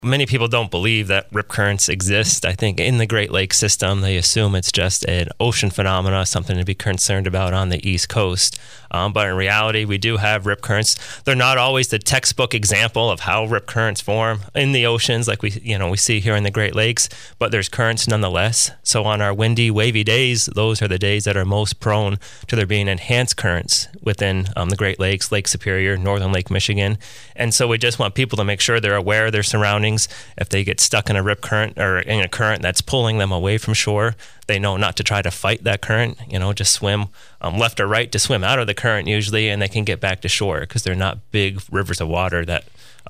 Many people don't believe that rip currents exist. I think in the Great Lakes system, they assume it's just an ocean phenomena, something to be concerned about on the East Coast. But in reality, we do have rip currents. They're not always the textbook example of how rip currents form in the oceans like we see here in the Great Lakes, but there's currents nonetheless. So on our windy, wavy days, those are the days that are most prone to there being enhanced currents within the Great Lakes, Lake Superior, northern Lake Michigan. And so we just want people to make sure they're aware of their surroundings. If they get stuck in a rip current or in a current that's pulling them away from shore, they know not to try to fight that current, just swim left or right to swim out of the current usually, and they can get back to shore because they're not big rivers of water that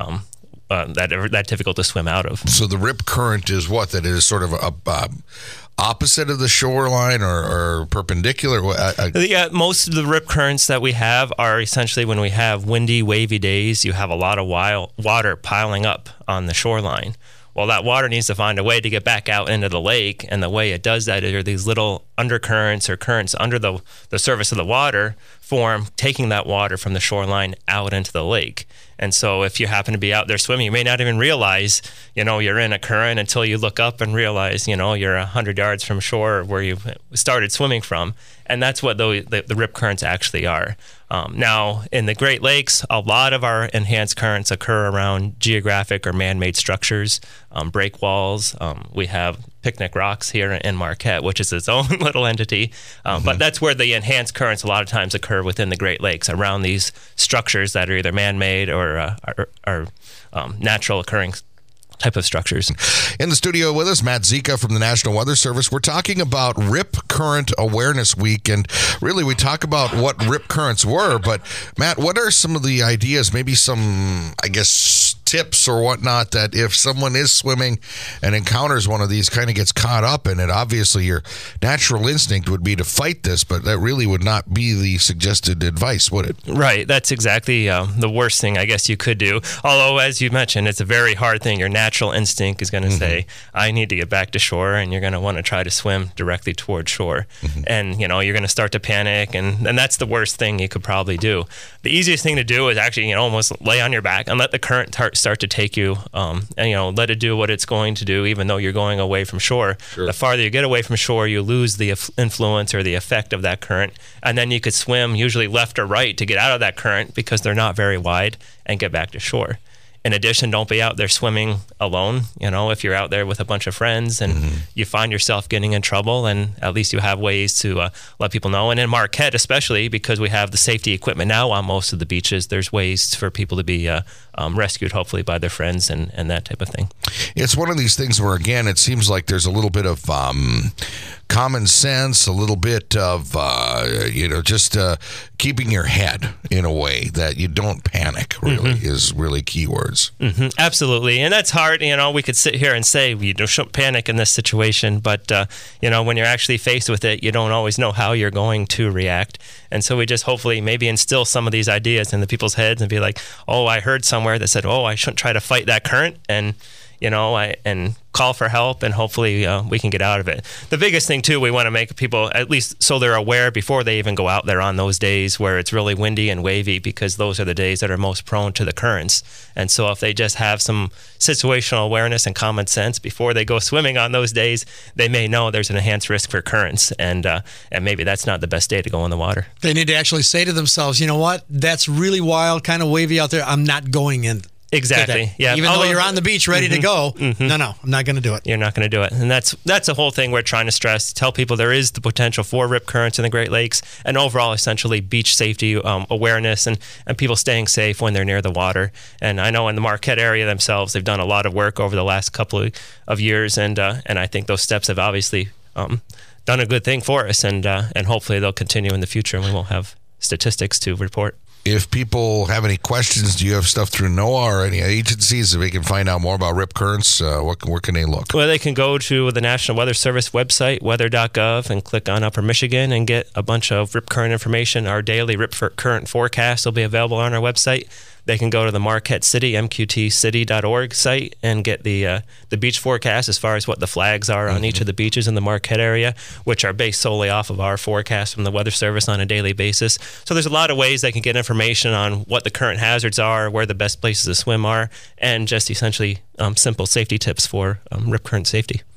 that difficult to swim out of. So the rip current is what? That is sort of a opposite of the shoreline or perpendicular? Yeah, most of the rip currents that we have are essentially when we have windy, wavy days, you have a lot of water piling up on the shoreline. Well, that water needs to find a way to get back out into the lake, and the way it does that are these little undercurrents or currents under the surface of the water form, taking that water from the shoreline out into the lake. And so if you happen to be out there swimming, you may not even realize, you're in a current until you look up and realize, you're 100 yards from shore where you started swimming from. And that's what the rip currents actually are. Now, in the Great Lakes, a lot of our enhanced currents occur around geographic or man-made structures, breakwalls. We have Picnic Rocks here in Marquette, which is its own little entity. But that's where the enhanced currents a lot of times occur within the Great Lakes, around these structures that are either man-made or are natural occurring type of structures. In the studio with us, Matt Zika from the National Weather Service. We're talking about Rip Current Awareness Week, and really we talk about what rip currents were, but Matt, what are some of the ideas, maybe some, tips or whatnot, that if someone is swimming and encounters one of these, kind of gets caught up in it, obviously your natural instinct would be to fight this, but that really would not be the suggested advice, would it? Right. That's exactly the worst thing I guess you could do. Although, as you mentioned, it's a very hard thing. Your natural instinct is going to say, I need to get back to shore, and you're going to want to try to swim directly towards shore. And, you're going to start to panic, and that's the worst thing you could probably do. The easiest thing to do is actually, almost lay on your back and let the current start to take you, and let it do what it's going to do, even though you're going away from shore. Sure. The farther you get away from shore, you lose the influence or the effect of that current, and then you could swim usually left or right to get out of that current because they're not very wide, and get back to shore. In addition, don't be out there swimming alone. If you're out there with a bunch of friends and you find yourself getting in trouble, and at least you have ways to let people know. And in Marquette, especially because we have the safety equipment now on most of the beaches, there's ways for people to be rescued, hopefully, by their friends and that type of thing. It's one of these things where, again, it seems like there's a little bit of common sense, a little bit of, just keeping your head in a way that you don't panic, really, is really key words. Absolutely. And that's hard. We could sit here and say, you shouldn't panic in this situation, but, when you're actually faced with it, you don't always know how you're going to react. And so we just hopefully maybe instill some of these ideas into people's heads and be like, oh, I heard somewhere that said, oh, I shouldn't try to fight that current, and and call for help, and hopefully we can get out of it. The biggest thing, too, we want to make people, at least so they're aware before they even go out there on those days where it's really windy and wavy, because those are the days that are most prone to the currents. And so if they just have some situational awareness and common sense before they go swimming on those days, they may know there's an enhanced risk for currents, and maybe that's not the best day to go in the water. They need to actually say to themselves, you know what, that's really wild, kind of wavy out there, I'm not going in. Exactly. Yeah. Even though you're on the beach ready to go, no, I'm not going to do it. You're not going to do it. And that's the whole thing we're trying to stress. Tell people there is the potential for rip currents in the Great Lakes, and overall, essentially, beach safety awareness and people staying safe when they're near the water. And I know in the Marquette area themselves, they've done a lot of work over the last couple of years, and I think those steps have obviously done a good thing for us, and hopefully they'll continue in the future, and we won't have statistics to report. If people have any questions, do you have stuff through NOAA or any agencies that they can find out more about rip currents? Where can they look? Well, they can go to the National Weather Service website, weather.gov, and click on Upper Michigan and get a bunch of rip current information. Our daily rip current forecast will be available on our website. they can go to the Marquette City, mqtcity.org site, and get the beach forecast as far as what the flags are on each of the beaches in the Marquette area, which are based solely off of our forecast from the Weather Service on a daily basis. So there's a lot of ways they can get information on what the current hazards are, where the best places to swim are, and just essentially simple safety tips for rip current safety.